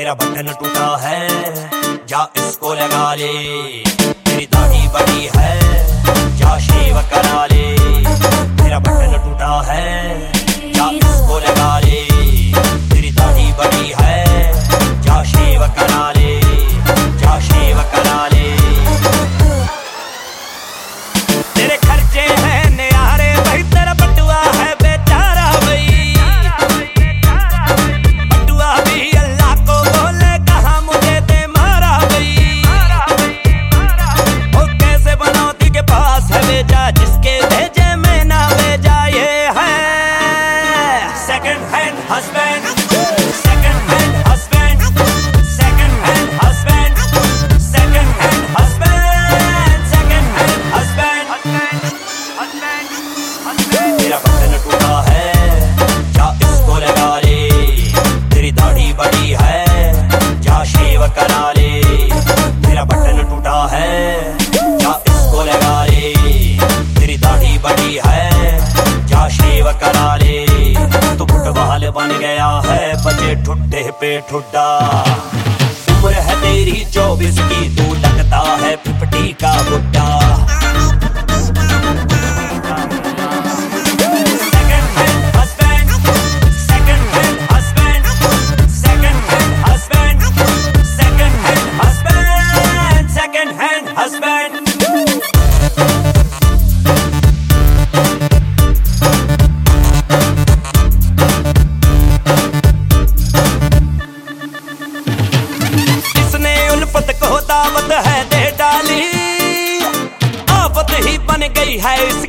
तेरा बटन टूटा है, जा इसको लगा ले। तेरी दाढ़ी बड़ी है, जा शेव करा ले। तेरा बटन टूटा है, जा इसको लगा ले। तेरी दाढ़ी बड़ी है, जा शेव करा ले, जा शेव करा ले। तेरे खर्चे हैं न्यारे भाई, तेरा बटुआ है बेचारा भाई। बटुआ भी अल्लाह को बोले, कहा मुझे दे मारा भाई। ओ कैसे बनौती के पास है भेजा, जिसके भेजे में ना भेजा। ये है second hand husband, second hand husband, second hand husband, second hand husband, second hand husband. तेरा बटन टूटा है, जा इसको लगा ले। तेरी दाढ़ी बड़ी है, जा शेव करा ले। तेरा बटन टूटा है, जा इसको लगा ले। तेरी दाढ़ी बड़ी है, जा शेव करा ले। तू फुटबॉल बन गया है, बचे ठुड्डे पे ठुड्डा। उम्र है तेरी 24 की, तू लगता है 50 का बुड्ढा। दावत है दे डाली, आफत ही बन गई है इस